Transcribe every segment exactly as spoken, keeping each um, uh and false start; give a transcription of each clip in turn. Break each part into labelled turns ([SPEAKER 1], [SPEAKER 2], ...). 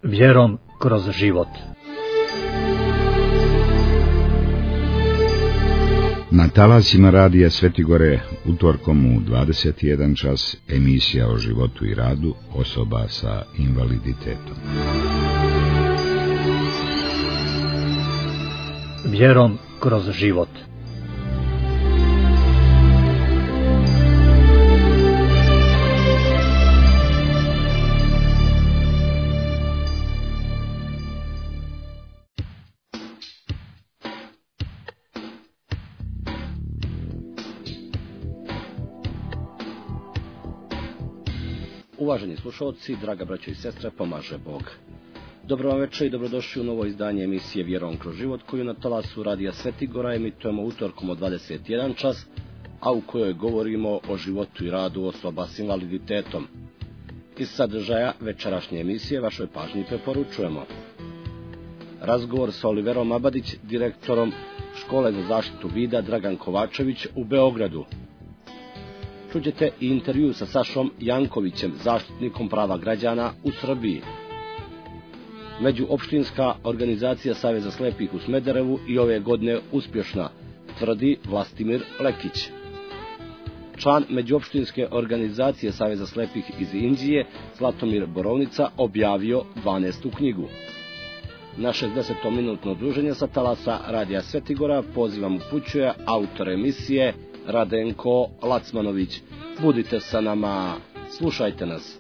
[SPEAKER 1] Vjerom kroz život.
[SPEAKER 2] Na talasima radija Svetigore utorkom u dvadeset jedan čas emisija o životu i radu osoba sa invaliditetom.
[SPEAKER 1] Vjerom kroz život.
[SPEAKER 3] Uvaženi slušalci, draga braćo i sestre, pomaže Bog. Dobro vam večer i dobrodošli u novo izdanje emisije Vjerom kroz život, koju na talasu radija Svetigora emitujemo utorkom od dvadeset jedan čas, a u kojoj govorimo o životu i radu osoba s invaliditetom. Iz sadržaja večerašnje emisije vašoj pažnji preporučujemo razgovor sa Oliverom Abadić, direktorom Škole za zaštitu vida Dragan Kovačević u Beogradu. Čućete i intervju sa Sašom Jankovićem, zaštitnikom prava građana u Srbiji. Međuopštinska organizacija Saveza slepih u Smederevu i ove godine uspješna, tvrdi Vlastimir Lekić. Član Međuopštinske organizacije Saveza slepih iz Inđije, Zlatomir Borovnica, objavio dvanaestu knjigu. Na šezdesetminutno druženje sa talasa radija Svetigora pozivam upućuje autor emisije Radenko Lacmanović. Budite sa nama, slušajte nas.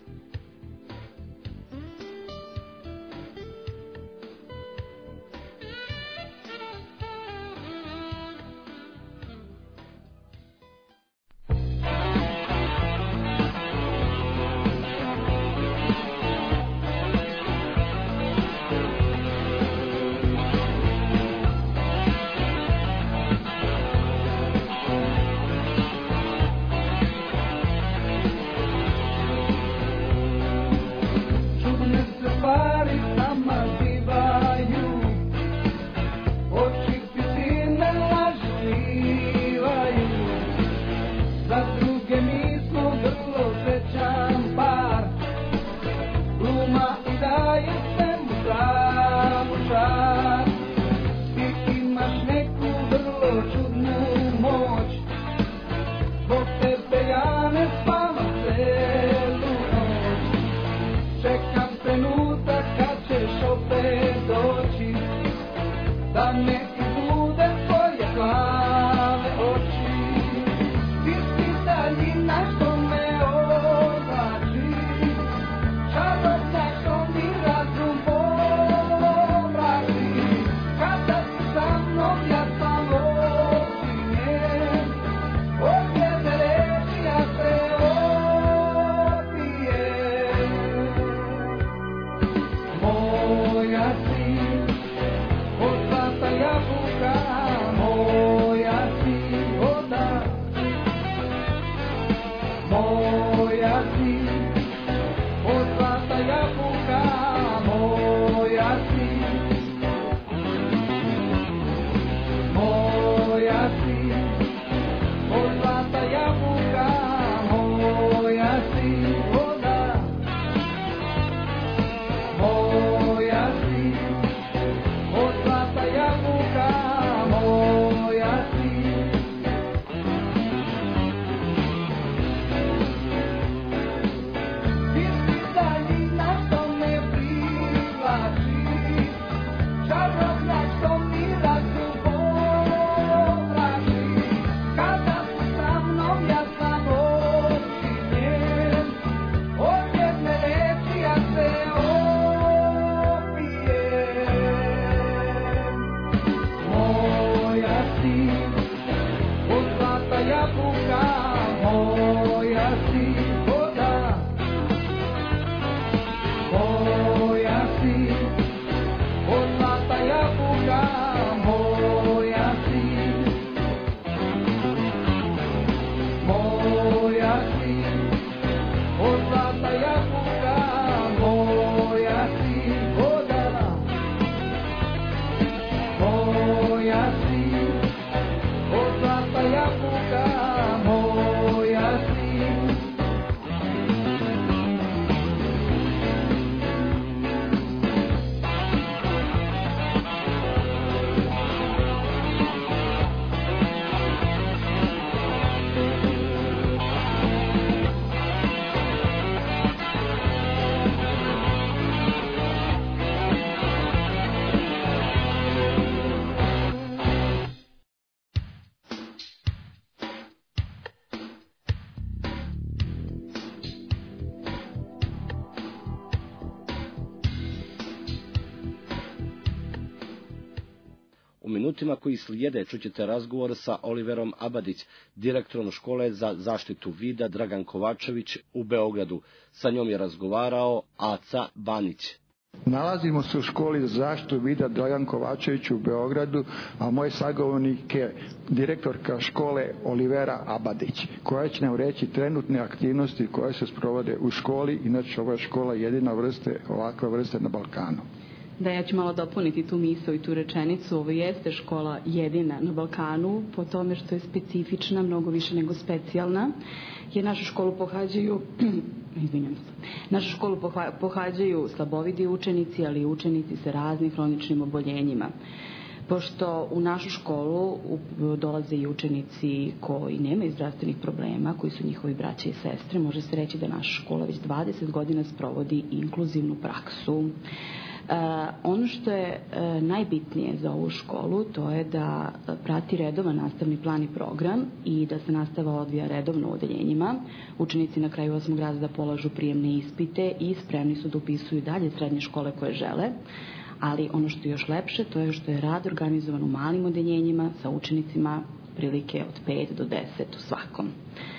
[SPEAKER 3] U minutima koji slijede čućete razgovor sa Oliverom Abadić, direktorom škole za zaštitu vida Dragan Kovačević u Beogradu. Sa njom je razgovarao Aca Banić.
[SPEAKER 4] Nalazimo se u školi za zaštitu vida Dragan Kovačević u Beogradu, a moj sagovornik je direktorka škole Olivera Abadić, koja će nam reći trenutne aktivnosti koje se sprovode u školi. Inače, ova škola je jedina vrste, ovakva vrste na Balkanu.
[SPEAKER 5] Da, ja ću malo dopuniti tu misao i tu rečenicu. Ovo jeste škola jedina na Balkanu po tome što je specifična, mnogo više nego specijalna, jer našu školu pohađaju izvinjam se, našu školu pohađaju slabovidi učenici, ali i učenici sa raznim hroničnim oboljenjima. Pošto u našu školu dolaze i učenici koji nemaju zdravstvenih problema, koji su njihovi braća i sestre, može se reći da naša škola već dvadeset godina sprovodi inkluzivnu praksu. Uh, ono što je uh, najbitnije za ovu školu, to je da prati redovan nastavni plan i program i da se nastava odvija redovno u odeljenjima. Učenici na kraju osmog razreda polažu prijemne ispite i spremni su da upisuju dalje srednje škole koje žele. Ali ono što je još lepše, to je što je rad organizovan u malim odeljenjima sa učenicima prilike od pet do deset u svakom.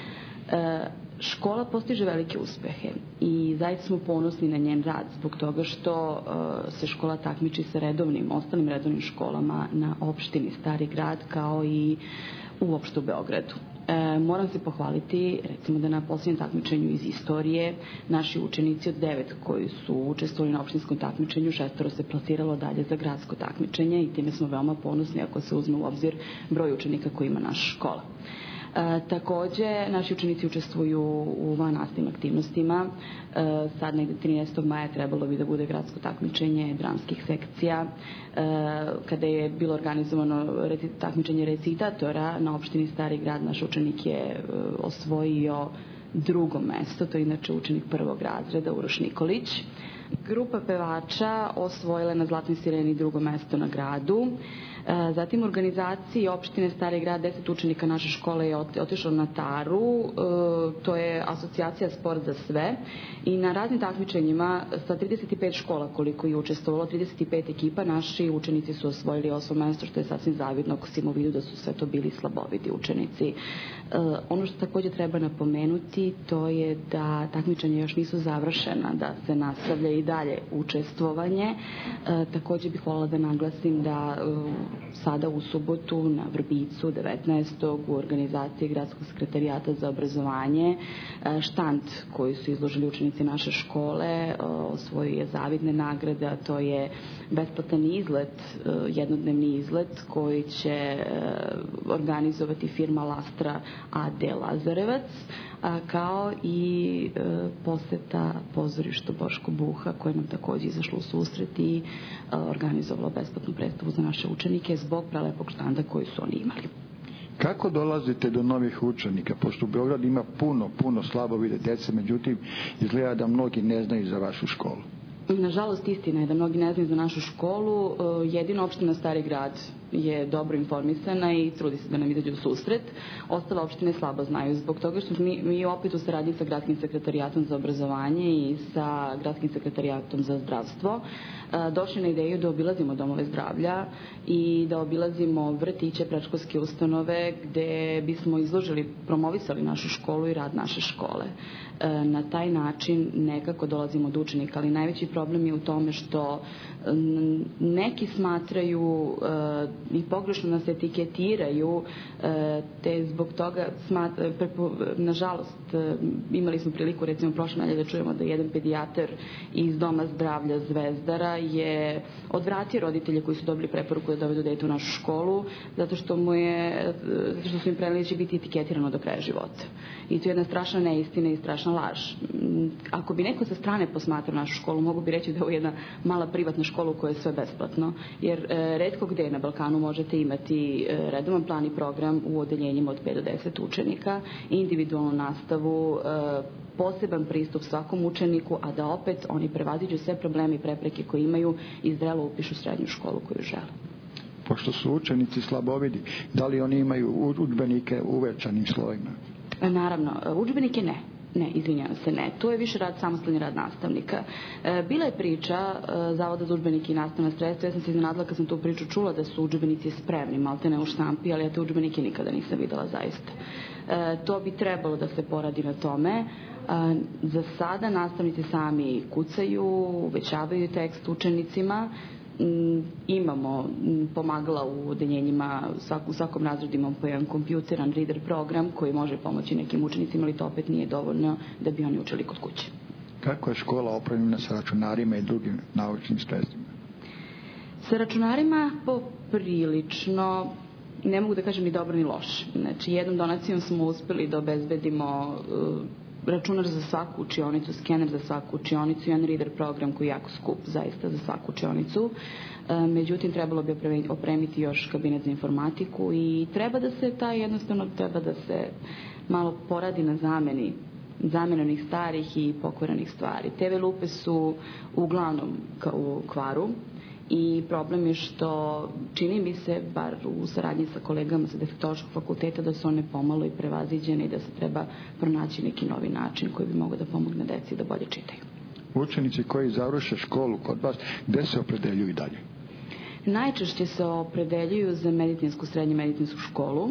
[SPEAKER 5] Uh, Škola postiže velike uspehe i zaista smo ponosni na njen rad zbog toga što uh, se škola takmiči sa redovnim, ostalim redovnim školama na opštini Stari Grad kao i uopšte u Beogradu. E, moram se pohvaliti, recimo da na posljednjem takmičenju iz istorije naši učenici od devet koji su učestvovali na opštinskom takmičenju, šestoro se plasiralo dalje za gradsko takmičenje i time smo veoma ponosni ako se uzme u obzir broj učenika koji ima naša škola. E, takođe, naši učenici učestvuju u vannastavnim aktivnostima. E, sad negde trinaestog maja trebalo bi da bude gradsko takmičenje dramskih sekcija. E, kada je bilo organizovano reci, takmičenje recitatora na opštini Stari Grad, naš učenik je e, osvojio drugo mesto, to je inače učenik prvog razreda Uroš Nikolić. Grupa pevača osvojila na Zlatnoj sireni drugo mesto na gradu. Zatim u organizaciji opštine Stari Grad deset učenika naše škole je otišlo na Taru, to je asocijacija Sport za sve, i na raznim takmičenjima sa trideset pet škola koliko je učestvovalo, trideset pet ekipa, naši učenici su osvojili osmo mesto, što je sasvim zavidno ako si mu vidu da su sve to bili slabovidi učenici. Ono što takođe treba napomenuti, to je da takmičenja još nisu završena, da se nastavlja i dalje učestvovanje. Takođe bih voljela da naglasim da sada u subotu na Vrbicu devetnaestog u organizaciji Gradskog sekretarijata za obrazovanje štand koji su izložili učenici naše škole osvojio je zavidne nagrade, a to je besplatan izlet, jednodnevni izlet koji će organizovati firma Lastra A D Lazarevac, kao i poseta pozorištu Boško Buha koje nam takođe izašlo u susret i organizovalo besplatnu predstavu za naše učenike zbog prelepog štanda koji su oni imali.
[SPEAKER 4] Kako dolazite do novih učenika? Pošto u Beogradu ima puno, puno slabovide dece, međutim izgleda da mnogi ne znaju za vašu školu.
[SPEAKER 5] Nažalost, istina je da mnogi ne znaju za našu školu. Jedino opština Stari Grad je dobro informisana i trudi se da nam izađe u susret. Ostale opštine slabo znaju zbog toga što mi, mi opet u saradnji sa Gradskim sekretarijatom za obrazovanje i sa Gradskim sekretarijatom za zdravstvo došli na ideju da obilazimo domove zdravlja i da obilazimo vrtiće, predškolske ustanove gde bismo izložili, promovisali našu školu i rad naše škole. Na taj način nekako dolazimo do učenika, ali najveći problem je u tome što neki smatraju i pogrešno nas etiketiraju, te zbog toga smatra, nažalost imali smo priliku recimo prošle nedelje da čujemo da jedan pedijatar iz Doma zdravlja Zvezdara je odvratio roditelje koji su dobili preporuku da dovedu dete u našu školu zato što mu je zato što su im preneli da će biti etiketirano do kraja života. I to je jedna strašna neistina i strašna laž. Ako bi neko sa strane posmatrao našu školu, mogu bi reći da je ovo jedna mala privatna škola u kojoj je sve besplatno, jer e, retko gde na Balkanu možete imati e, redovan plan i program u odeljenjima od pet do deset učenika, individualnu nastavu, e, poseban pristup svakom učeniku, a da opet oni prevaziđu sve probleme i prepreke koje imaju i zrelo upišu srednju školu koju žele.
[SPEAKER 4] Pošto su učenici slabovidi, da li oni imaju udžbenike u uvećanim slovima?
[SPEAKER 5] Naravno, udžbenike ne. Ne, izvinjavam se, ne. To je više rad, samostalni rad nastavnika. E, bila je priča e, Zavoda za udžbenike i nastavna sredstva. Ja sam se iznenadila kad sam tu priču čula da su udžbenici spremni, malte ne u štampi, ali ja te udžbenike nikada nisam videla zaista. E, to bi trebalo da se poradi na tome. E, za sada nastavnici sami kucaju, uvećavaju tekst učenicima. Imamo pomagala u odeljenjima, u svakom razredu imamo po jedan kompjuteran reader program koji može pomoći nekim učenicima, ali to opet nije dovoljno da bi oni učili kod kuće.
[SPEAKER 4] Kako je škola opremljena sa računarima i drugim naučnim sredstvima?
[SPEAKER 5] Sa računarima poprilično, ne mogu da kažem ni dobro ni loše. Znači, jednom donacijom smo uspeli da obezbedimo uh, računar za svaku učionicu, skener za svaku učionicu, jedan reader program koji je jako skup zaista za svaku učionicu. E, međutim, trebalo bi opremiti još kabinet za informatiku i treba da se taj jednostavno treba da se malo poradi na zameni zamenenih starih i pokvarenih stvari. te ve lupe su uglavnom u kvaru i problem je što čini mi se, bar u saradnji sa kolegama sa defektološkog fakulteta, da su one pomalo i prevaziđene i da se treba pronaći neki novi način koji bi mogao da pomogne deci da bolje čitaju.
[SPEAKER 4] Učenici koji završe školu kod vas, gde se opredeljuju i dalje?
[SPEAKER 5] Najčešće se opredeljuju za medicinsku, srednju medicinsku školu.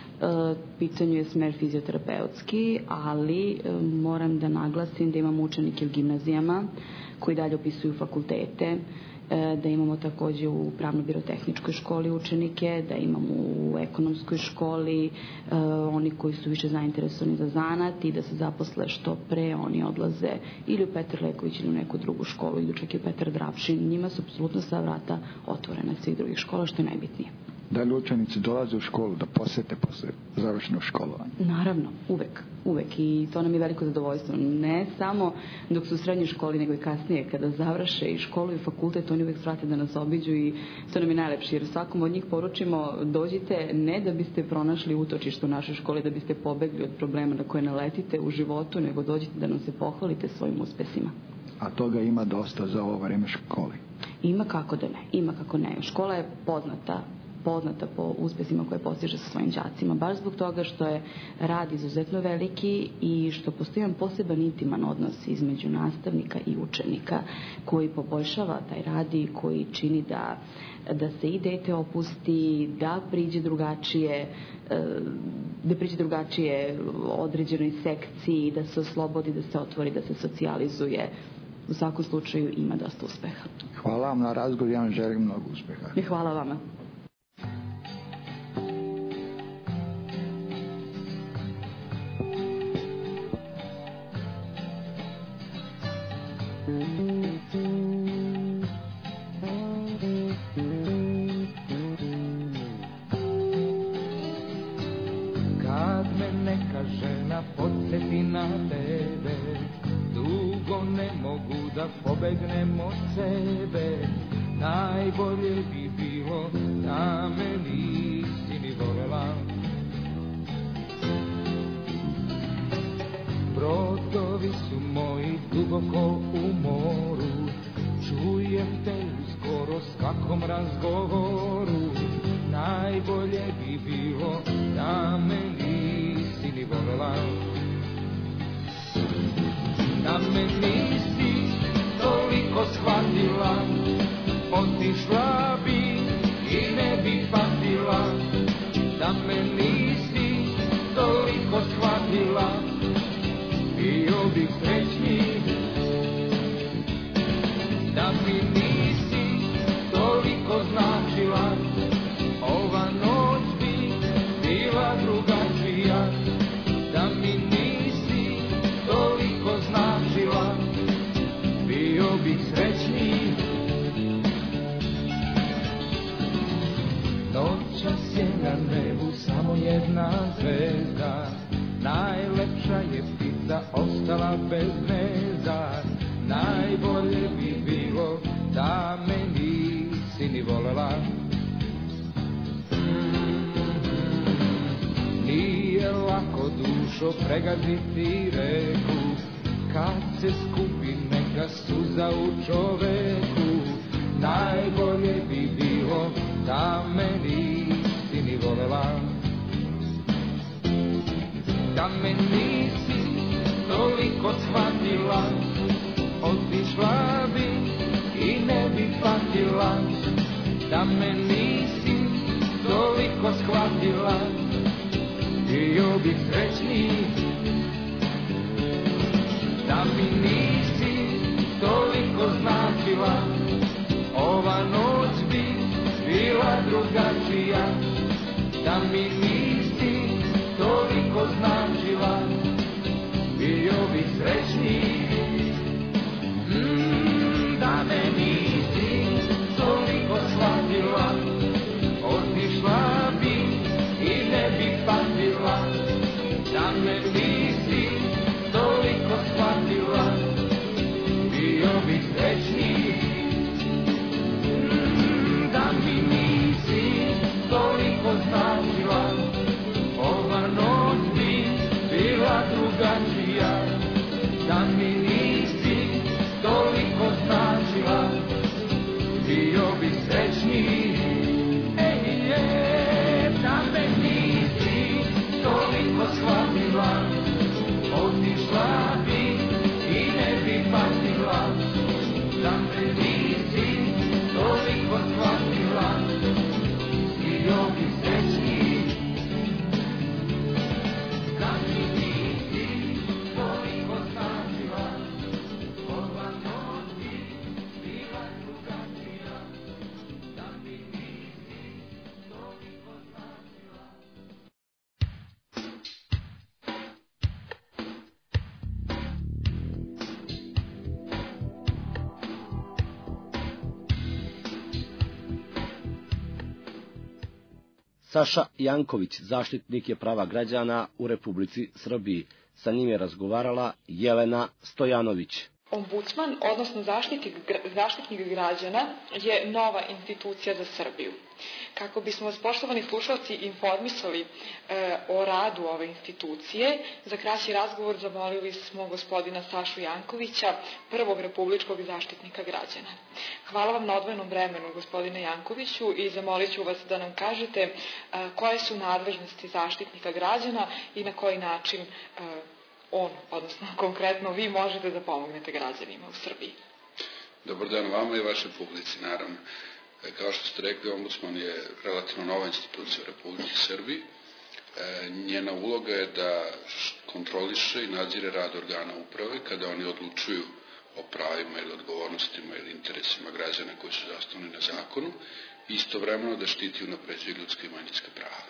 [SPEAKER 5] E, pitanju je smer fizioterapeutski, ali e, moram da naglasim da imamo učenike u gimnazijama koji dalje upisuju fakultete, da imamo takođe u pravno-birotehničkoj školi učenike, da imamo u ekonomskoj školi e, oni koji su više zainteresovani za zanat i da se zaposle što pre, oni odlaze ili u Petar Leković ili u neku drugu školu, ili čak i u Petar Drapšin. Njima su apsolutno sva vrata otvorena svih drugih škola, što je najbitnije.
[SPEAKER 4] Da li učenici dolaze u školu da posete posle završenog školovanja?
[SPEAKER 5] Naravno, uvek, uvek i to nam je veliko zadovoljstvo. Ne samo dok su u srednjoj školi, nego i kasnije kada završe i školu i fakultet, oni uvek svrate da nas obiđu i to nam je najlepše, jer svakom od njih poručimo dođite ne da biste pronašli utočište u našoj školi, da biste pobegli od problema na koje naletite u životu, nego dođite da nam se pohvalite svojim uspesima.
[SPEAKER 4] A toga ima dosta za ovo vreme škole?
[SPEAKER 5] Ima kako da ne, ima kako ne. Škola je poznata poznata po uspesima koje postiže sa svojim đacima, baš zbog toga što je rad izuzetno veliki i što postoji jedan poseban intiman odnos između nastavnika i učenika koji poboljšava taj rad i koji čini da, da se i dete opusti, da priđe drugačije da priđe drugačije određenoj sekciji, da se oslobodi, da se otvori, da se socijalizuje. U svakom slučaju ima dosta uspeha.
[SPEAKER 4] Hvala vam na razgovor, ja vam želim mnogo uspeha.
[SPEAKER 5] I hvala vama.
[SPEAKER 6] Kad me neka žena podsjeti na tebe, dugo ne mogu da pobegnem od sebe. Najbolje bi bilo da me nisi ni volela. Brodovi su moji duboko u moru, čujem te u skoro svakom razgovoru. Najbolje bi bilo da me nisi ni volela. Da me nisi toliko shvatila, otišla bi i ne bi patila. Da me nisi toliko shvatila, bio bih srećniji. Da mi nisi toliko značila, ova noć bi bila drugačija. Da mi nisi toliko značila, bio bih srećniji. Noćas je na nebu samo jedna zvezda, najlepša je ptica ostala bez gnezda. Najbolje bi bilo da me nisi ni volela. Nije lako dušo pregaziti reku, kad se skupi neka suza u čoveku. Najbolje bi bilo da me nisi ni volela. Da me nisi toliko shvatila, otišla bi i ne bi patila, da me nisi toliko shvatila, bio bih srećniji. Da mi nisi toliko značila, ova noć bi bila drugačija. Da mi nisi toliko značila, bio bih srećniji. Mm, da me nisi toliko shvatila, otišla bi i ne bi patila. Da me nisi toliko shvatila, bio bih srećniji. Mm, da mi nisi toliko značila, ova noć bi bila drugačija. Da mi nisi toliko značila, bio bih srećniji. Ej, je, da me nisi toliko shvatila, otišla bi i ne bi patila. Da me nisi toliko shvatila, bio bih srećniji. Da mi nisi toliko značila, ova noć bi bila drugačija. Da mi nisi toliko značila.
[SPEAKER 3] Saša Janković, zaštitnik je prava građana u Republici Srbiji. Sa njim je razgovarala Jelena Stojanović.
[SPEAKER 7] Ombudsman, odnosno zaštitnik, zaštitnik građana, je nova institucija za Srbiju. Kako bismo vas, poštovani slušalci, informisali e, o radu ove institucije, za kraći razgovor zamolili smo gospodina Sašu Jankovića, prvog republičkog zaštitnika građana. Hvala vam na odvojenom vremenu, gospodine Jankoviću, i zamolit ću vas da nam kažete e, koje su nadležnosti zaštitnika građana i na koji način e, on, odnosno konkretno vi, možete da pomognete građanima u Srbiji.
[SPEAKER 8] Dobar dan vama i vašoj publici, naravno. Kao što ste rekli, ombudsman je relativno nova institucija u Republike Srbiji. Njena uloga je da kontroliše i nadzire rad organa uprave kada oni odlučuju o pravima ili odgovornostima ili interesima građana koji su zasnovani na zakonu i istovremeno da štiti i unapređuje ljudska i manjinska prava.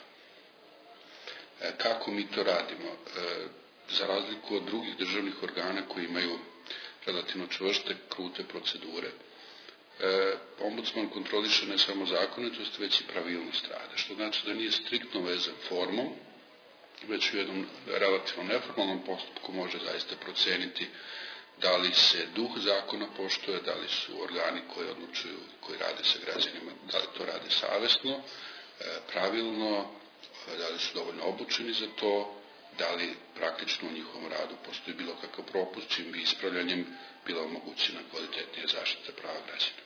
[SPEAKER 8] Kako mi to radimo? Za razliku od drugih državnih organa koji imaju relativno čvrste, krute procedure, E, ombudsman kontroliše ne samo zakonitost, već i pravilnost rada, što znači da nije striktno vezan formom, već u jednom relativno neformalnom postupku može zaista proceniti da li se duh zakona poštuje, da li su organi koji odlučuju, koji rade sa građanima, da li to rade savesno, e, pravilno, da li su dovoljno obučeni za to, da li praktično u njihovom radu postoji bilo kakav propust, čim bi ispravljanjem bila omogućena kvalitetnija zaštita prava građana.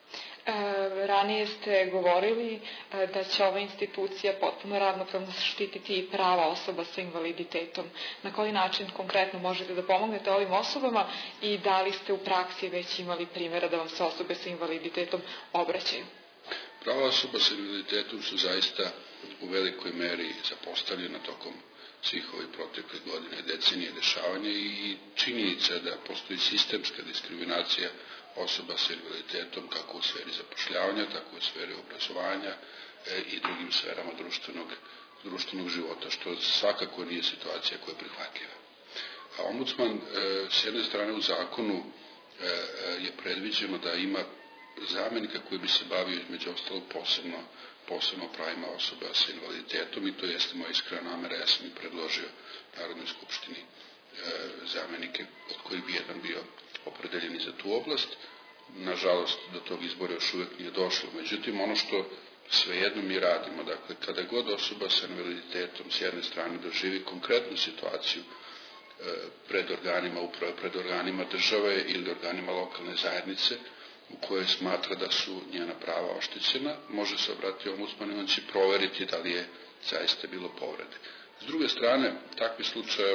[SPEAKER 7] E, ranije ste govorili e, da će ova institucija potpuno ravnopravno štititi i prava osoba sa invaliditetom. Na koji način konkretno možete da pomognete ovim osobama i da li ste u praksi već imali primjera da vam se osobe sa invaliditetom obraćaju?
[SPEAKER 8] Prava osoba sa invaliditetom su zaista u velikoj meri zapostavljena tokom svih ovih proteklih godina i decenije dešavanja i činjenica da postoji sistemska diskriminacija osoba sa invaliditetom kako u sferi zapošljavanja, tako u sferi obrazovanja e, i drugim sferama društvenog, društvenog života, što svakako nije situacija koja je prihvatljiva. A ombudsman e, s jedne strane u zakonu e, je predviđeno da ima zamenika koji bi se bavio između ostalog posebno, posebno pravima osoba sa invaliditetom i to jeste moja iskrena namera, ja sam i predložio Narodnoj skupštini e, zamenike od kojih bi jedan bio opredeljeni za tu oblast. Nažalost, do tog izbora još uvek nije došlo. Međutim, ono što svejedno mi radimo, dakle, kada god osoba sa invaliditetom s jedne strane doživi konkretnu situaciju e, pred organima uprave, pred organima države ili organima lokalne zajednice, u kojoj smatra da su njena prava oštećena, može se obratiti ombudsmanu i on će proveriti da li je zaista bilo povrede. S druge strane, takvih slučajeva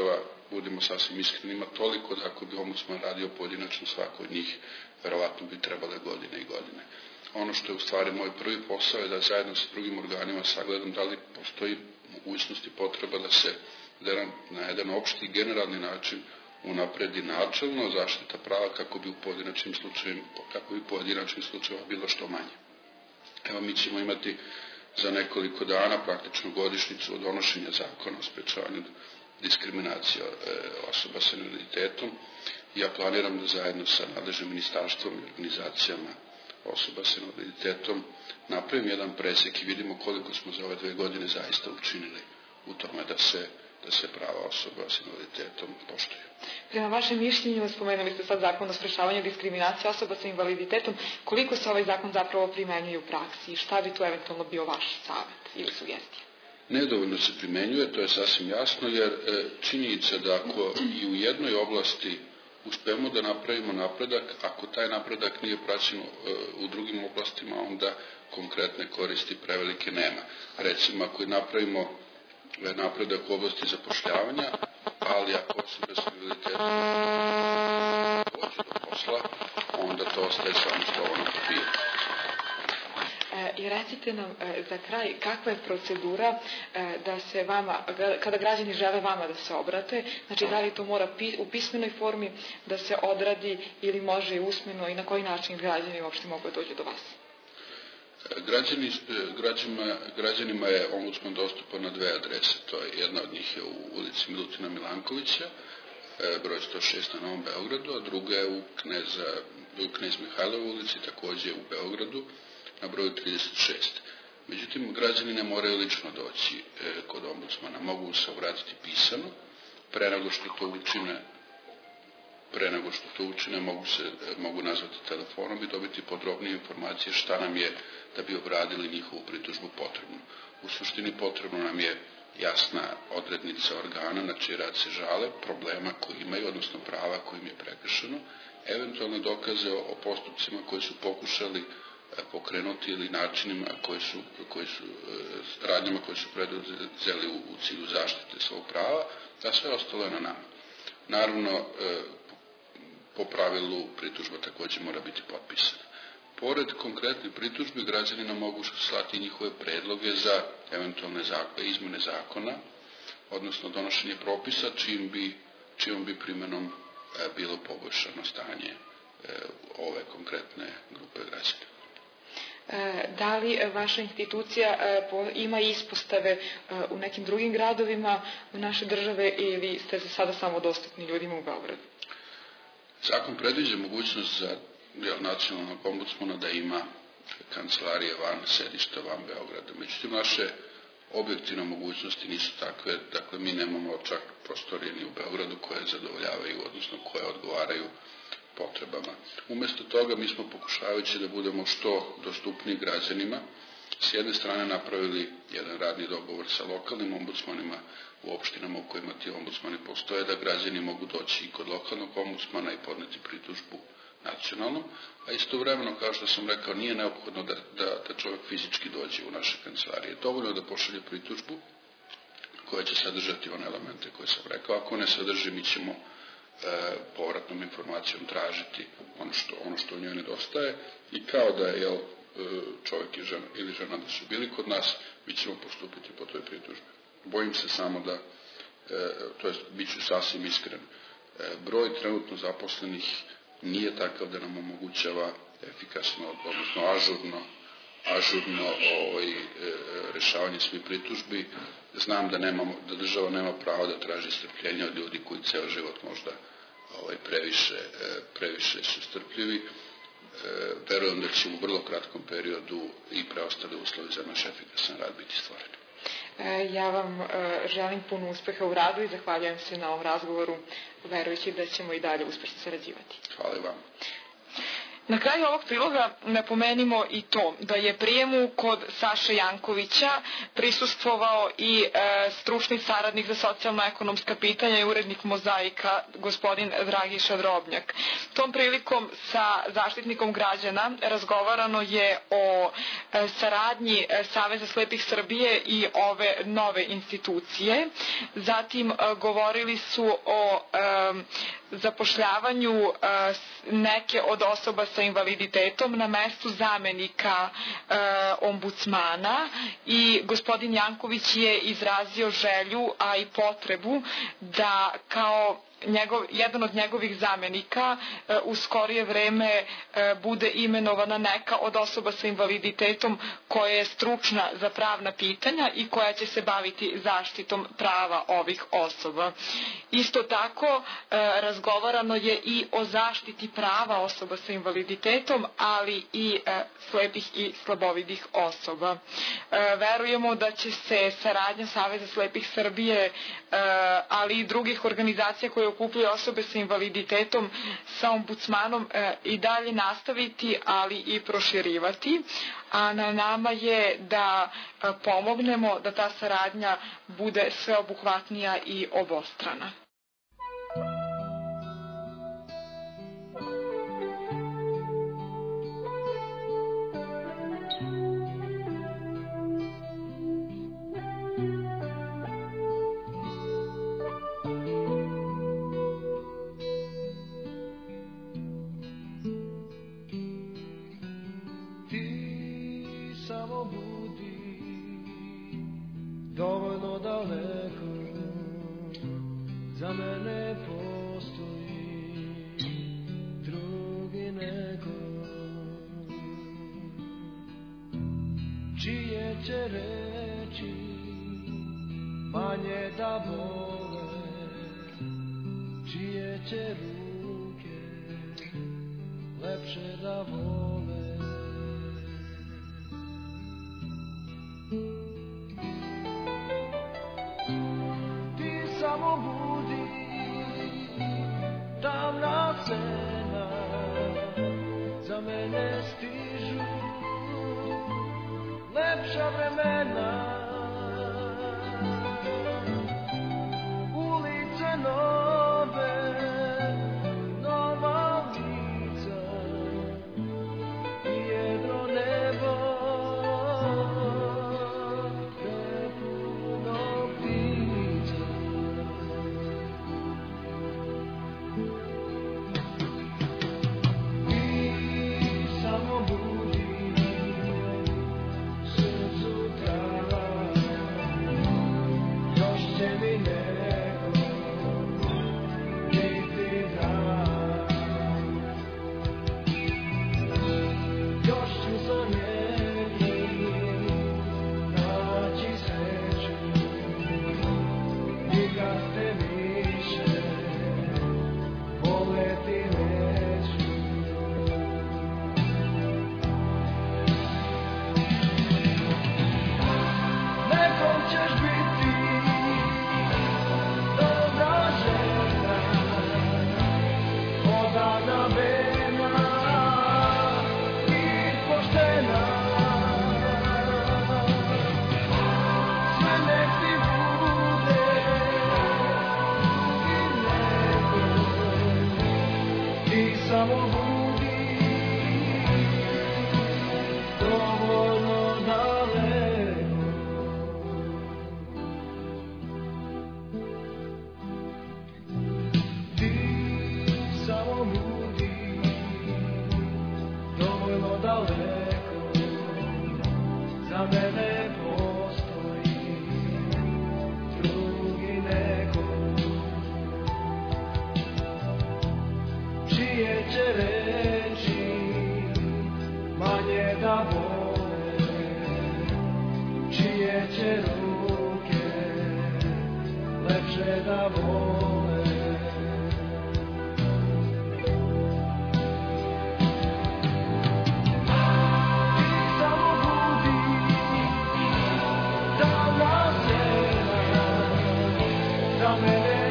[SPEAKER 8] budemo sasvim iskreni, ima toliko da ako bi ombudsman radio pojedinačno svako od njih, verovatno bi trebale godine i godine. Ono što je u stvari moj prvi posao je da zajedno sa drugim organima sagledam da li postoji mogućnost i potreba da se na jedan opšti generalni način unapredi načelno zaštita prava kako bi u pojedinačnim slučajevima, kako bi u pojedinačnim slučajevima bilo što manje. Evo, mi ćemo imati za nekoliko dana praktično godišnjicu od donošenja zakona o sprečavanju diskriminacije osoba sa invaliditetom. Ja planiram da zajedno sa nadležnim ministarstvom i organizacijama osoba sa invaliditetom napravim jedan presek i vidimo koliko smo za ove dve godine zaista učinili u tome da se da se prava osoba s invaliditetom poštuju.
[SPEAKER 7] Prema vašem mišljenju, spomenuli ste sad zakon o sprečavanju diskriminacije osoba sa invaliditetom, koliko se ovaj zakon zapravo primenjuje u praksi i šta bi tu eventualno bio vaš savjet ili sugestija?
[SPEAKER 8] Nedovoljno se primenjuje, to je sasvim jasno, jer e, činjenica da ako i u jednoj oblasti uspemo da napravimo napredak, ako taj napredak nije praćen e, u drugim oblastima, onda konkretne koristi prevelike nema. Recimo, ako napravimo napredak u oblasti zapošljavanja, ali ako osobe s invaliditetom dođe do posla, onda to ostaje samo slovo na papiru.
[SPEAKER 7] E, I recite nam e, za kraj, kakva je procedura e, da se vama, kada građani žele vama da se obrate, znači da li to mora pi, u pismenoj formi da se odradi ili može i usmeno i na koji način građani uopšte mogu doći do vas?
[SPEAKER 8] Građani, građanima, građanima je ombudsman dostupan na dve adrese. To je, jedna od njih je u ulici Milutina Milankovića, broj sto šest na Novom Beogradu, a druga je u, Kneza, u Knez Mihajlovoj ulici, takođe u Beogradu, na broju trideset šest. Međutim, građani ne moraju lično doći kod ombudsmana, mogu se obratiti pisano, pre nego što to učine Pre nego što to učine, mogu, se, mogu nazvati telefonom i dobiti podrobnije informacije šta nam je da bi obradili njihovu pritužbu potrebno. U suštini potrebno nam je jasna odrednica organa na čiji rad se žale, problema koji imaju, odnosno prava kojim je prekršeno, eventualne dokaze o postupcima koji su pokušali pokrenuti ili načinima koji su, koji su radnjama koje su preduzeli u, u cilju zaštite svog prava, a sve ostalo je na nama. Naravno, po pravilu pritužba takođe mora biti potpisana. Pored konkretne pritužbe, građani nam mogu slati njihove predloge za eventualne zakone, izmene zakona, odnosno donošenje propisa, čim bi, čim bi primenom bilo poboljšano stanje ove konkretne grupe građana.
[SPEAKER 7] Da li vaša institucija ima ispostave u nekim drugim gradovima u naše države ili ste za sada samo dostupni ljudima u Beogradu?
[SPEAKER 8] Zakon predviđa mogućnost za nacionalnog ombudsmana da ima kancelarije van sedišta, van Beograda. Međutim, naše objektivne mogućnosti nisu takve, dakle mi nemamo čak prostorije ni u Beogradu koje zadovoljavaju, odnosno koje odgovaraju potrebama. Umesto toga mi smo pokušavajući da budemo što dostupniji građanima, s jedne strane napravili jedan radni dogovor sa lokalnim ombudsmanima u opštinama u kojima ti ombudsmani postoje, da građani mogu doći i kod lokalnog ombudsmana i podneti pritužbu nacionalnom, a istovremeno, kao što sam rekao, nije neophodno da, da, da čovjek fizički dođe u naše kancelarije. Dovoljno da pošalje pritužbu koja će sadržati one elemente koje sam rekao. Ako ne sadrži, mi ćemo e, povratnom informacijom tražiti ono što, ono što u njoj nedostaje i kao da je jel, čovjek i žena, ili žena da su bili kod nas, mi ćemo postupiti po toj pritužbi. Bojim se samo da, e, to jest, bit ću sasvim iskren, e, broj trenutno zaposlenih nije takav da nam omogućava efikasno, odnosno ažurno, ažurno ovaj, e, rešavanje svih pritužbi. Znam da, nemamo, da država nema pravo da traži strpljenje od ljudi koji ceo život možda ovaj, previše, e, previše su strpljivi. E, verujem da će u vrlo kratkom periodu i preostale uslovi za naš efikasan rad biti stvoreni.
[SPEAKER 7] Ja vam želim puno uspeha u radu i zahvaljujem se na ovom razgovoru, verujući da ćemo i dalje uspešno sarađivati.
[SPEAKER 8] Hvala i vam.
[SPEAKER 7] Na kraju ovog priloga napomenimo i to da je prijemu kod Saše Jankovića prisustvovao i e, stručni saradnik za socijalno-ekonomska pitanja i urednik Mozaika, gospodin Dragiša Drobnjak. Tom prilikom sa Zaštitnikom građana razgovarano je o e, saradnji Saveza slepih Srbije i ove nove institucije. Zatim e, govorili su o e, zapošljavanju e, neke od osoba sa invaliditetom na mestu zamenika e, ombudsmana i gospodin Janković je izrazio želju, a i potrebu da kao Njegov, jedan od njegovih zamenika e, u skorije vreme e, bude imenovana neka od osoba sa invaliditetom koja je stručna za pravna pitanja i koja će se baviti zaštitom prava ovih osoba. Isto tako e, razgovarano je i o zaštiti prava osoba sa invaliditetom, ali i e, slepih i slabovidih osoba. E, verujemo da će se saradnja Saveza slepih Srbije, e, ali i drugih organizacija koje okupljaju osobe sa invaliditetom sa ombudsmanom e, i dalje nastaviti, ali i proširivati. A na nama je da e, pomognemo da ta saradnja bude sveobuhvatnija i obostrana.
[SPEAKER 6] Dovoljno daleko za mene postoji drugi neko, čije će reči manje da bole, čije će ruke lepše da vole. Samo budi tamna scena, za mene stižu lepša vremena, ulice nove, nova lica i jedno nebo.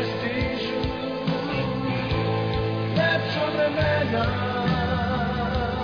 [SPEAKER 9] vremena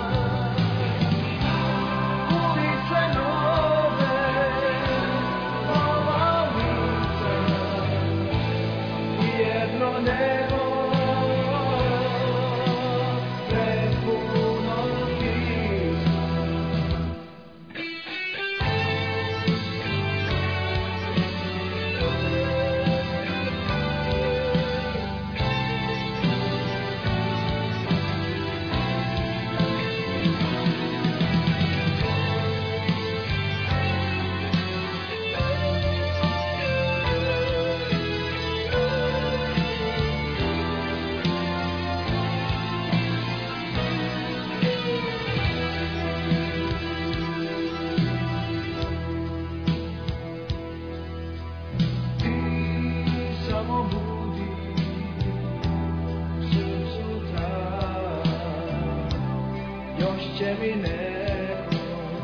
[SPEAKER 6] još će mi neko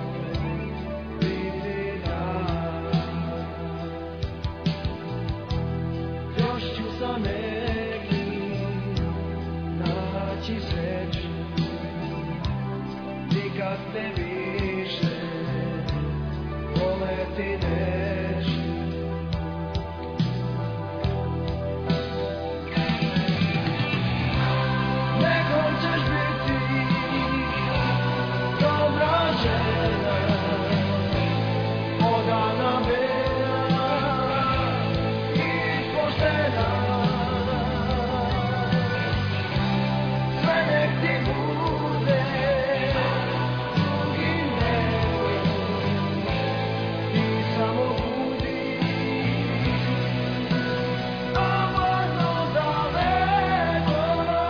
[SPEAKER 6] biti dan. Još ću sa nekim naći sreću, nikad te više voleti neću. Nekom ćeš biti dobra žena, odana vera i poštena. Sve nek ti bude drugi nebo, ti samo budi dovoljno daleko.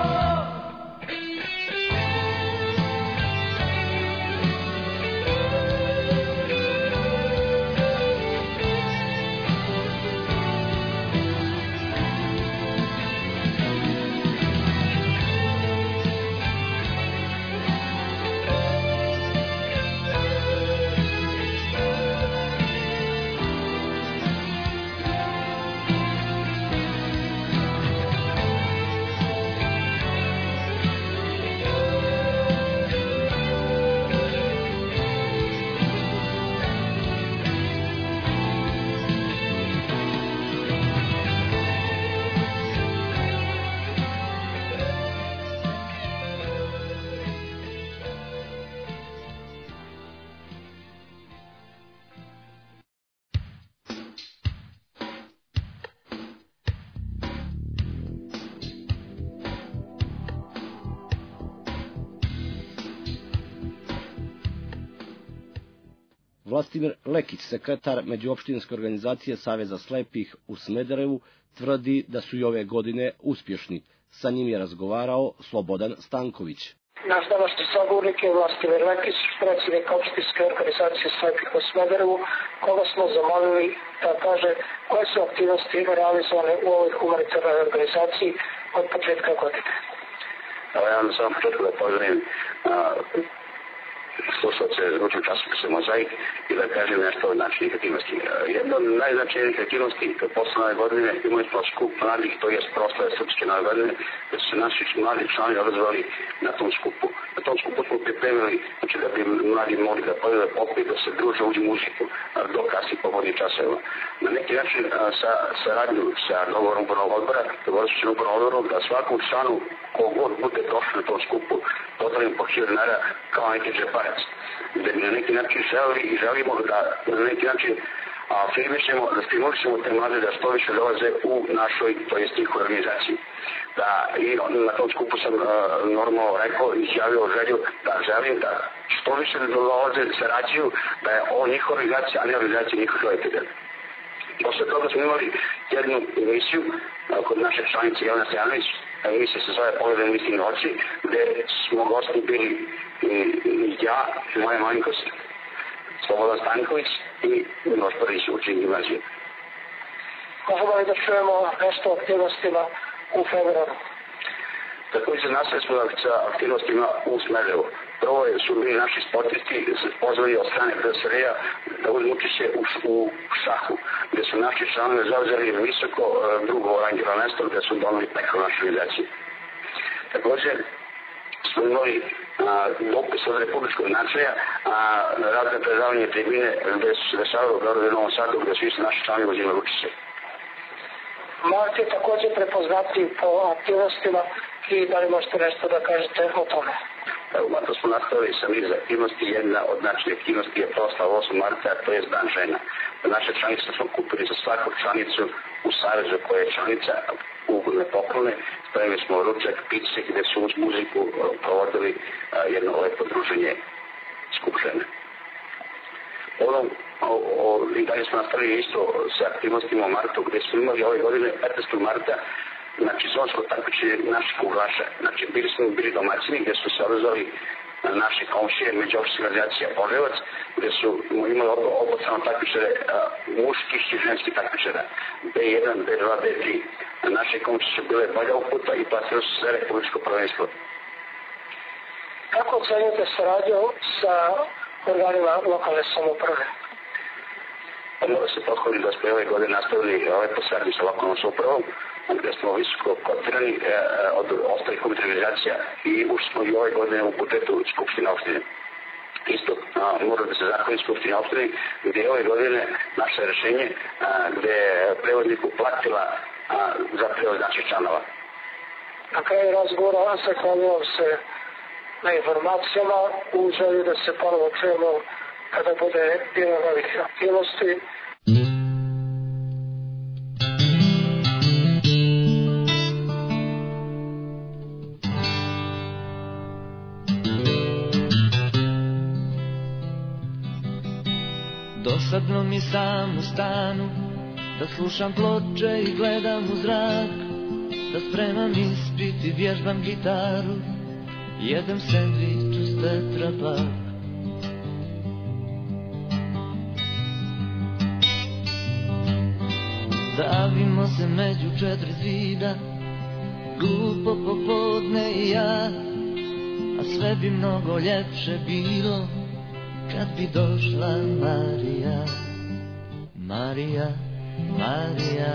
[SPEAKER 3] Vlastimir Lekić, sekretar Međuopštinske organizacije Saveza slepih u Smederevu, tvrdi da su i ove godine uspješni. Sa njim je razgovarao Slobodan Stanković.
[SPEAKER 9] Naš današnji sagovornik je Vlastimir Lekić, predsjednik Opštinske organizacije slepih u Smederevu, koga smo zamolili da kaže koje su aktivnosti realizovane u ovoj humanitarnoj organizaciji od početka godine.
[SPEAKER 10] Evo ja na samom početku da pozdravim slušalce zvučnog časopisa Mozaik i da kažem nešto od značajnih aktivnosti. Jedna od najznačajnijih aktivnosti posle nove godine imali smo skup mladih, to je proslave Srpske nove godine, da su se naši mladi članovi odazvali na tom skupu. Na tom skupu smo pripremili, znači da bi mladi mogli da pojede popit, da se druže uz muziku do kasnih popodnih časova. Na neki način sa saradnju sa dogovorom upravnog odbora, dogovorom sa upravnog odborom, da svakom članu kogod bude došli na tom skupu, podalim po hiljadu dinara kao neki džeparac. Da na neki način želi i želimo da na neki način afirmišemo, da stimulišemo te mlade da što više dolaze u našoj, to jest njihovoj organizaciji. Da, i na tom skupu sam uh, normalno rekao i izjavio želju da želim da što više dolaze, sarađuju, da je ovo njihova organizacija, a ne organizacija njihovih roditelja. Posle toga smo imali jednu emisiju uh, kod naše članice Jelena Stojanović, emisija se zove Pogledajmo istini u oči, gde smo gosti bili i, i ja, i moja malenkost, Slobodan Stanković i Miloš Prvić, učenik gimnazije.
[SPEAKER 9] Možemo li da čujemo nešto o aktivnostima u februaru?
[SPEAKER 10] Također nastavili smo sa aktivnostima u Smederevu. Prvo su bili naši sportisti pozvani od strane P S R-a da uzmu učešće u, u šahu, gde su naši članovi zauzeli visoko drugo rangirano mesto, gde su doneli preko naše organizacije. Također smo imali dopis od republičkog značaja, razne predavanje tribine gde su se dešavali u Beogradu i Novom Sadu, gde su isto naši članovi uzimali učešće.
[SPEAKER 9] Mart je također prepoznati po aktivnostima i da li možete nešto da kažete o tome?
[SPEAKER 10] U martu smo nastavili sa niz aktivnosti. Jedna od naših aktivnosti je proslava osmog marta, to je Dan žena. Naše članice smo kupili za svaku članicu u Savezu koja je članica ugodne poklone. Spremili smo ručak, pice gde su uz muziku provodili jedno lepo druženje skup žene. Ono, o, o, i dalje smo nastavili isto sa aktivnostima u martu gde smo imali ove godine petnaestog marta znači zonsko takmičenje naših kuglaša. Znači bili smo bili domaćini gde su se odazvali naše komšije Međuopštinska organizacija Požarevac, gde su imali obocano takmičare muških i ženskih takmičara B jedan, B dva, B tri. Naše komšije su bile bolja uputa i platili su sve republičko prvenstvo.
[SPEAKER 9] Kako ocenjujete saradnju sa organima lokalne samouprave?
[SPEAKER 10] Mora se pohvaliti da smo ove godine nastavili ovaj saradnju sa lokalnom samoupravom, gde smo visoko kotirani e, od ostalih organizacija i ušli smo i ove godine u budžetu Skupštine opštine. Isto mora da se zahvali Skupštine opštine, gde je ove godine naše rešenje a, gde je prevozniku platila a, za prevoz naših članova.
[SPEAKER 9] Na kraju razgovora zahvaljujem se na informacijama u želji da se ponovo čujemo kada bude bilo novih aktivnosti.
[SPEAKER 6] Dosadno mi sam u stanu, da slušam ploče i gledam u zrak, da spremam ispit i vježbam gitaru, jedem sendvič uz tetrapak. Davimo se među četiri zida, glupo popodne i ja, a sve bi mnogo ljepše bilo kad bi došla Marija, Marija, Marija.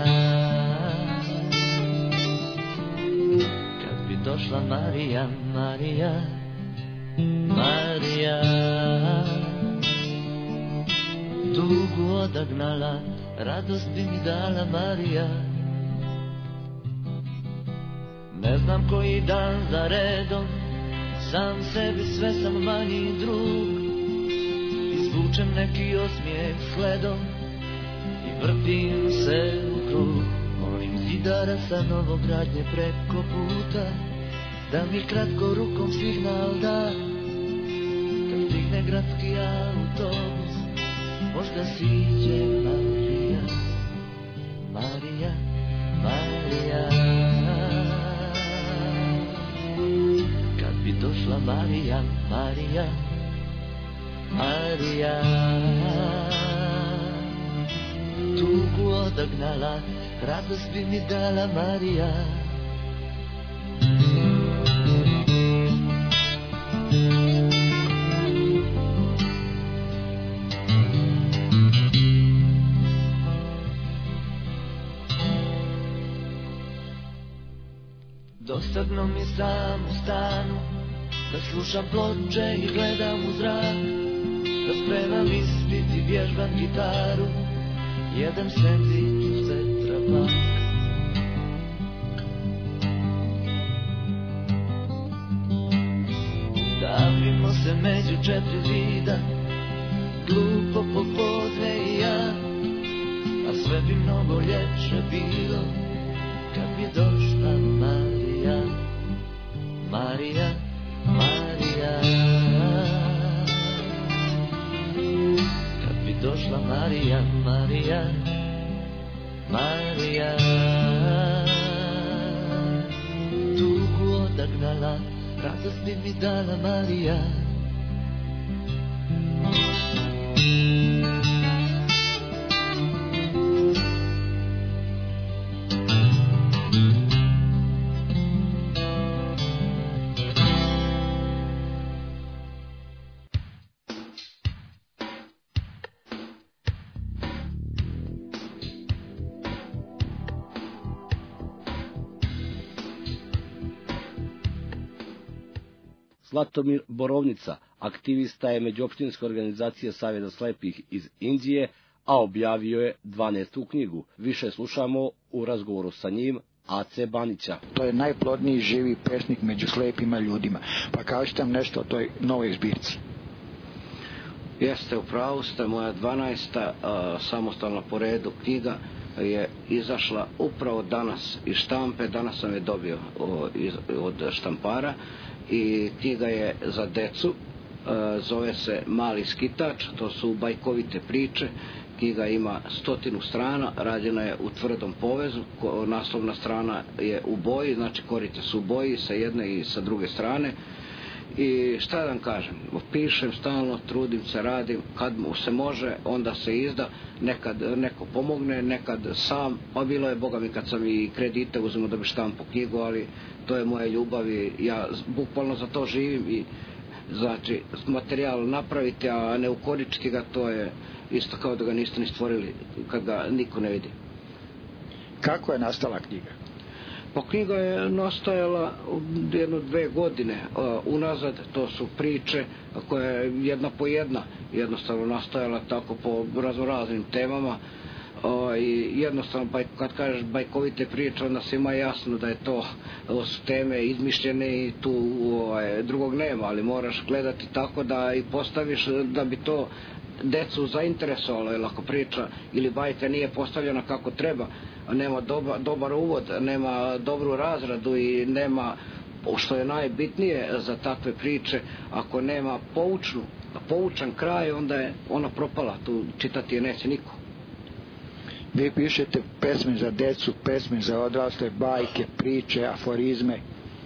[SPEAKER 6] Kad bi došla Marija, Marija, Marija. Tugu odagnala, radost bi mi dala Marija. Ne znam koji dan za redom, sam sebi sve sam manji drug. Izvučem neki osmijeh sledom i vrtim se u krug. Molim zidara sa Novogradnje preko puta da mi kratko rukom signal da, kad stigne gradski autobus možda siđe Marija, Marija, Marija. Kad bi došla Marija, Marija, Marija. Tugu odagnala, radost bi mi dala Marija. Dosadno mi sam u stanu, da slušam ploče i gledam u zrak, da spremam ispit i vježbam gitaru, jedem sendvič uz tetrapak. Davimo se među četiri zida, glupo popodne i ja, a sve bi mnogo ljepše bilo kad bi došla Marija, Marija, Marija. Kad bi došla Marija, Marija, Marija. Tugu odagnala, radost bi mi dala Marija.
[SPEAKER 3] Zlatomir Borovnica, aktivista je međuopštinske organizacije Saveza slepih iz Indije, a objavio je dvanaestu knjigu. Više slušamo u razgovoru sa njim Ace Banića.
[SPEAKER 4] To je najplodniji živi pesnik među slepima ljudima. Pa kažete nam nešto o toj novoj zbirci.
[SPEAKER 11] Jeste, u pravu ste, moja dvanaesta uh, samostalna po redu knjiga je izašla upravo danas iz štampe. Danas sam je dobio o, iz, od štampara i knjiga je za decu, e, zove se Mali skitač, to su bajkovite priče. Knjiga ima stotinu strana, rađena je u tvrdom povezu, ko, naslovna strana je u boji, znači korice su u boji sa jedne i sa druge strane. I šta da vam kažem, pišem stalno, trudim se, radim, kad se može, onda se izda, nekad neko pomogne, nekad sam, pa bilo je, boga mi, kad sam i kredite uzmeo da bi štampo knjigu, ali to je moja ljubav i ja bukvalno za to živim i Znači, materijal napraviti, a ne ukoričiti ga, to je isto kao da ga niste ni stvorili kad ga niko ne vidi.
[SPEAKER 4] Kako je nastala knjiga?
[SPEAKER 11] Pa knjiga je nastajala jedno dve godine uh, unazad, to su priče koje je jedna po jedna jednostavno nastajala tako po raznoraznim temama. O, i jednostavno baj, kad kažeš bajkovite priče onda se ima jasno da je to su teme izmišljene i tu o, drugog nema, ali moraš gledati tako da i postaviš da bi to decu zainteresovalo, jer ako priča ili bajka nije postavljena kako treba, nema doba, dobar uvod, nema dobru razradu i nema, što je najbitnije za takve priče, ako nema poučnu, poučan kraj, onda je ona propala, tu čitati je neće niko.
[SPEAKER 4] Vi pišete pesme za decu, pesme za odrasle, bajke, priče, aforizme.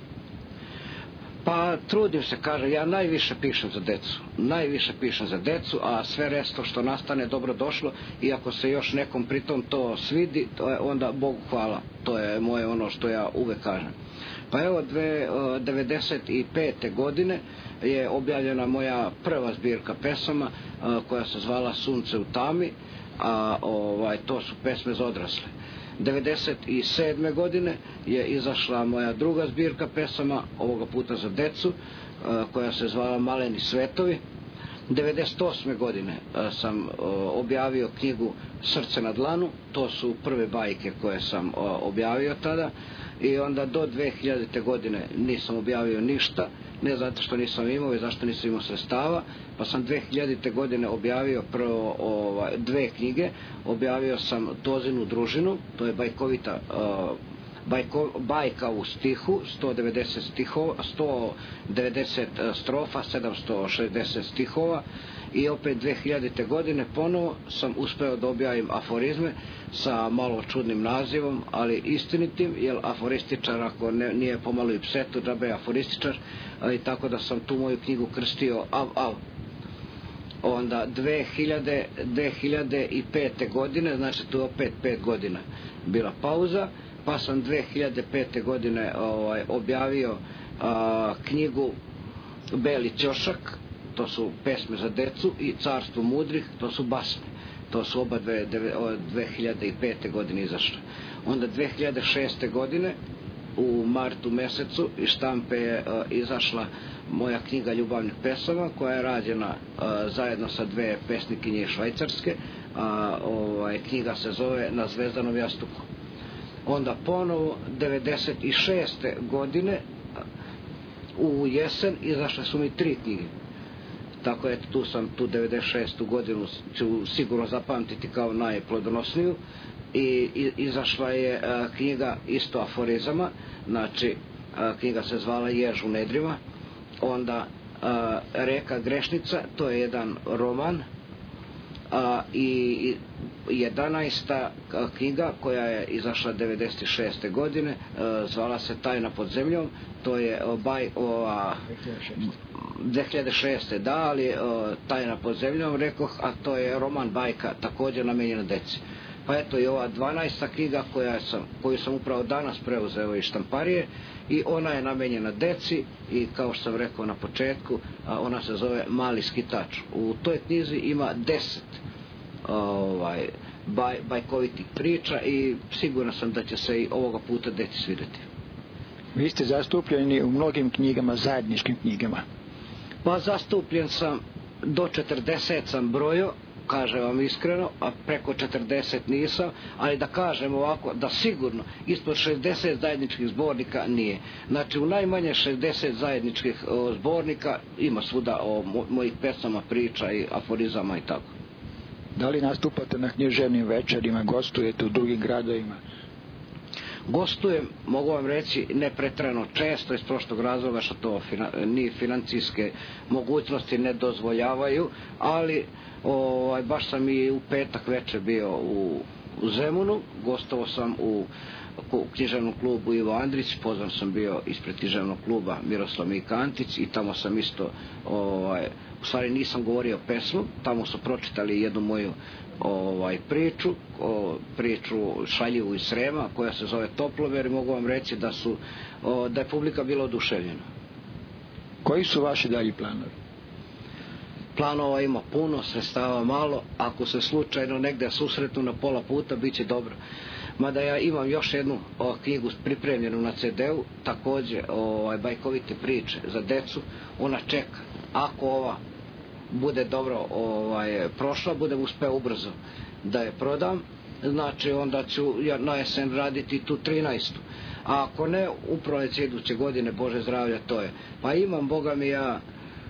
[SPEAKER 11] Pa trudim se, kaže, ja najviše pišem za decu. Najviše pišem za decu, a sve resto što nastane dobro došlo i ako se još nekom pritom to svidi, to je onda Bogu hvala. To je moje ono što ja uvek kažem. Pa evo, devedeset pete godine je objavljena moja prva zbirka pesama koja se zvala Sunce u tami, a ovaj, to su pesme za odrasle. devedeset sedme godine je izašla moja druga zbirka pesama, ovoga puta za decu, koja se zvala Maleni svetovi. devedeset osme godine sam objavio knjigu Srce na dlanu, to su prve bajke koje sam objavio tada, i onda do dve hiljadite godine nisam objavio ništa, ne zato što nisam imao i zašto nisam imao sredstava, pa sam dve hiljadite godine objavio prvo ovaj, dve knjige. Objavio sam Tozinu družinu, to je bajkovita uh, bajko, bajka u stihu, sto devedeset stihova, sto devedeset strofa, sedamsto šezdeset stihova, i opet dve hiljadite godine ponovo sam uspeo da objavim aforizme sa malo čudnim nazivom, ali istinitim, jer aforističar ako ne, nije pomalo i psetu, džabe je aforističar, i tako da sam tu moju knjigu krstio Av Av. Onda dve hiljade pete godine, znači tu opet pet godina bila pauza, pa sam dve hiljade pete godine ovaj, objavio a, knjigu Beli ćošak, to su pesme za decu, i Carstvo mudrih, to su basme. To su oba dve, dve hiljade pete godine izašle. Onda dve hiljade šeste godine u martu mesecu iz štampe je uh, izašla moja knjiga ljubavnih pesama, koja je rađena uh, zajedno sa dve pesnikinje švajcarske, a ovaj, knjiga se zove Na zvezdanom jastuku. Onda ponovo devedeset šeste godine u jesen izašle su mi tri knjige. Tako je, tu sam, tu devedeset šestu godinu ću sigurno zapamtiti kao najplodonosniju, i, i izašla je a, knjiga isto aforizama, znači a, knjiga se zvala Jež u nedrima. Onda a, Reka grešnica, to je jedan roman, a, i jedanaesta knjiga koja je izašla devedeset šeste godine, a, zvala se Tajna pod zemljom, to je baj, ova, dve hiljade šeste da, ali o, Tajna pod zemljom rekoh, a to je roman bajka također namenjena deci. Pa eto i ova dvanaesta knjiga koja sam, koju sam upravo danas preuzeo iz štamparije, i ona je namenjena deci, i kao što sam rekao na početku, a, ona se zove Mali skitač. U toj knjizi ima deset ovaj, baj, bajkovitih priča i siguran sam da će se i ovoga puta deci svidjeti.
[SPEAKER 4] Vi ste zastupljeni u mnogim knjigama, zajedničkim knjigama.
[SPEAKER 11] Pa zastupljen sam, do četrdeset sam brojio, kažem vam iskreno, a preko četrdeset nisam, ali da kažem ovako, da sigurno ispod šezdeset zajedničkih zbornika nije. Znači u najmanje šezdeset zajedničkih o, zbornika ima svuda o mo, mojih pesama, priča i aforizama i tako.
[SPEAKER 4] Da li nastupate na književnim večerima, gostujete u drugim gradovima?
[SPEAKER 11] Gostujem, mogu vam reći, ne pretrano često, iz prošlog razloga što to fina, ni financijske mogućnosti ne dozvoljavaju, ali ovaj, baš sam i u petak večer bio u, u Zemunu, gostovao sam u, u književnom klubu Ivo Andrić, pozvan sam bio ispred književnog kluba Miroslav Mikantić, i tamo sam isto, ovaj, u stvari nisam govorio pesmu, tamo su pročitali jednu moju ovaj priču, o, priču šaljivu iz Srema, koja se zove Toplover, i mogu vam reći da su o, da je publika bila oduševljena.
[SPEAKER 4] Koji su vaši dalji planovi?
[SPEAKER 11] Planova ima puno, sredstava malo. Ako se slučajno negde susretnu na pola puta, bit će dobro. Mada ja imam još jednu o, knjigu pripremljenu na ce de u, takođe ovaj, bajkovite priče za decu. Ona čeka. Ako ova bude dobro ovaj, prošla, bude uspeo ubrzo da je prodam, znači onda ću ja na jesen raditi tu trinaestu. A ako ne, u proleće iduće godine, Bože zdravlja, to je. Pa imam, Boga mi, ja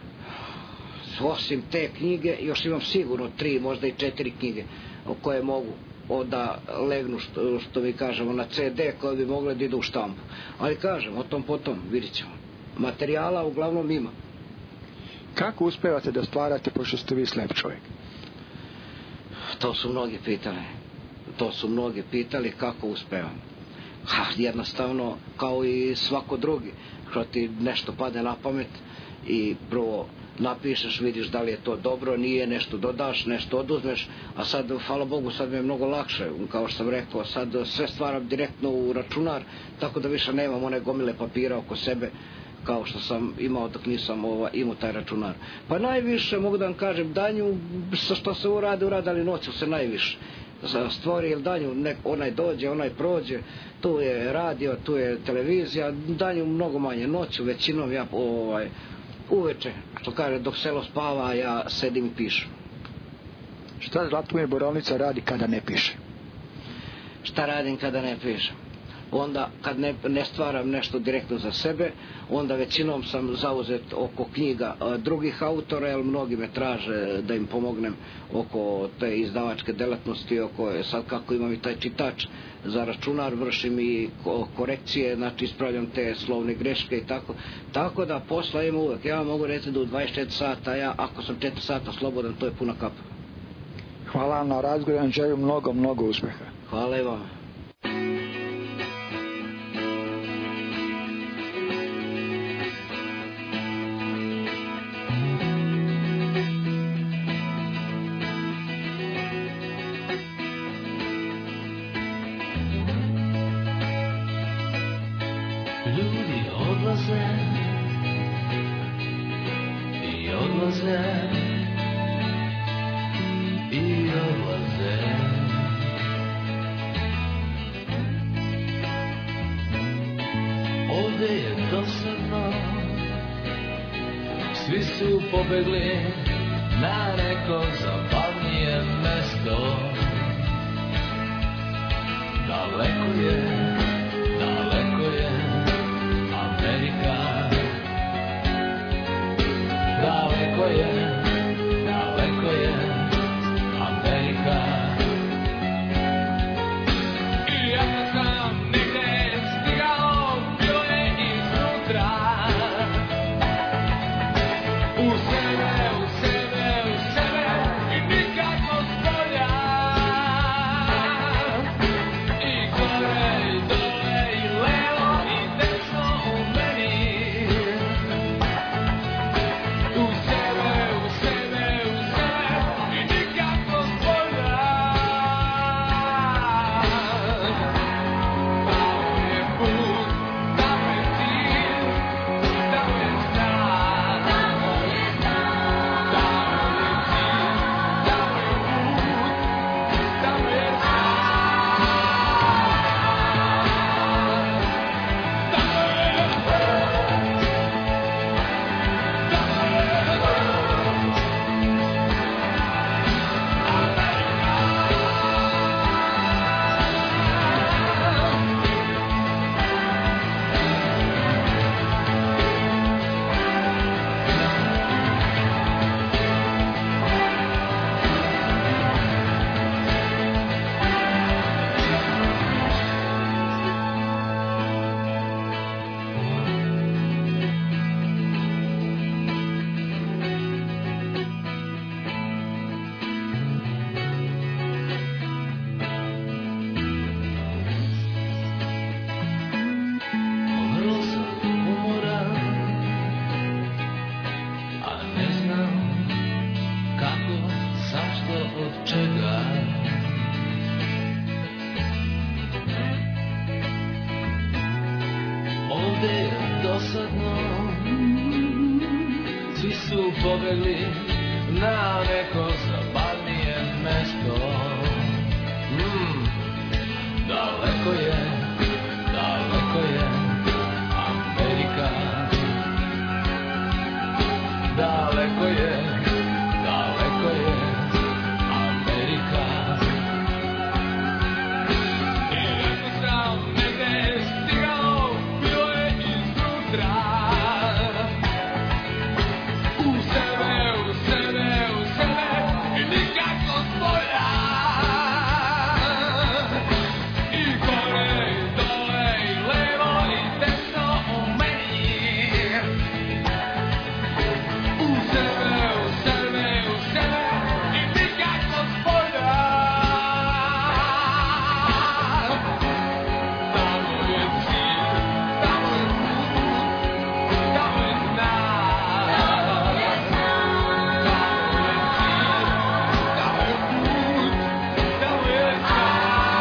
[SPEAKER 11] osim te knjige, još imam sigurno tri, možda i četiri knjige koje mogu da legnu, što, što mi kažemo, na ce de, koje bi mogle da idu u štampu. Ali kažem, o tom potom, vidit ćemo. Materijala uglavnom ima.
[SPEAKER 4] Kako uspevate da stvarate, pošto ste vi slep čovjek?
[SPEAKER 11] To su mnogi pitali. To su mnogi pitali kako uspevam. Ha, jednostavno, kao i svako drugi, što ti nešto pade na pamet i prvo napišeš, vidiš da li je to dobro, nije, nešto dodaš, nešto oduzmeš, a sad, hvala Bogu, sad mi je mnogo lakše, kao što sam rekao, sad sve stvaram direktno u računar, tako da više nemam one gomile papira oko sebe, kao što sam imao dok nisam ova, imao taj računar. Pa najviše, mogu da vam kažem, danju, sa što se uradi, uradi, ali noću se najviše stvori, ili danju nek, onaj dođe, onaj prođe, tu je radio, tu je televizija, danju mnogo manje, noću većinom ja ovaj, uveče, što kaže, dok selo spava, ja sedim i pišem.
[SPEAKER 4] Šta Zlatomir Borovnica radi kada ne piše?
[SPEAKER 11] Šta radim kada ne pišem? Onda kad ne, ne stvaram nešto direktno za sebe, onda većinom sam zauzet oko knjiga drugih autora, jer mnogi me traže da im pomognem oko te izdavačke delatnosti, oko sad kako imam i taj čitač za računar, vršim i korekcije, znači ispravljam te slovne greške i tako. Tako da posla ima uvek. Ja mogu reći da u dvadeset četiri sata, ja ako sam četiri sata slobodan, to je puna kapa.
[SPEAKER 4] Hvala vam na razgovor, vam želim mnogo, mnogo uspeha.
[SPEAKER 11] Hvala i vama.
[SPEAKER 6] Svi su pobegli na neko zabavnije mesto. Daleko je, daleko je Amerika. Daleko je, daleko je Amerika. I ja sam nigde stigao, bilo je iznutra. U sebe, u sebe, u sebe i nikako spolja. I gore, i dole, i levo, i desno u meni. U sebe, u sebe, u sebe i nikako spolja. Tamo je put, tamo je cilj, tamo je znak. Tamo je znak. Tamo je cilj, tamo je put, tamo je znak. Tamo je put. Vrlo sam umoran, a ne znam kako, zašto, od čega. Ovde je dosadno, su pobegli na neko zabavnije mesto. Mm, daleko je, daleko je Amerika. Daleko je, daleko je Amerika. I ako sam negde stigao, bilo je iznutra. U sebe, u sebe, u sebe i nikako spolja. I gore, i dole, i levo, i desno u meni. U sebe, u sebe, u sebe i nikako spolja. Tamo je cilj, tamo je put, tamo je znak. Tamo je cilj, tamo je put, tamo je znak.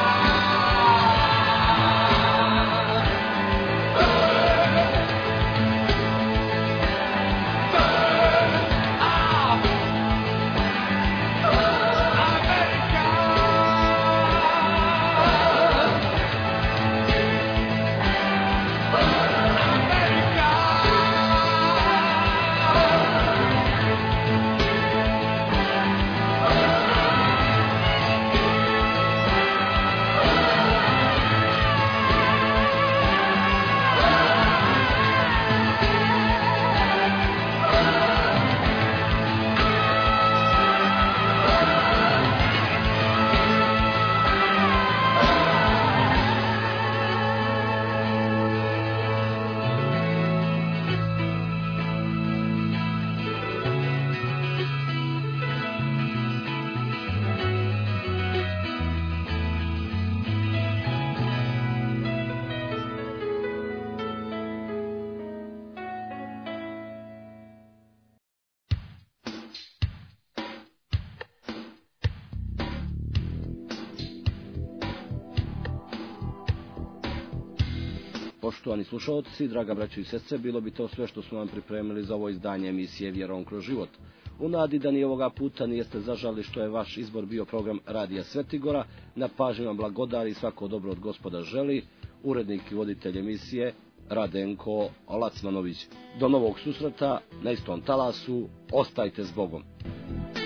[SPEAKER 3] Poštovani slušalci, draga braćo i sestre, bilo bi to sve što smo vam pripremili za ovo izdanje emisije Vjerom kroz život. U nadi da ni ovoga puta nijeste zažali što je vaš izbor bio program Radija Svetigora, na pažnju vam blagodari i svako dobro od Gospoda želi, urednik i voditelj emisije Radenko Lacmanović. Do novog susreta na istom talasu, ostajte s Bogom.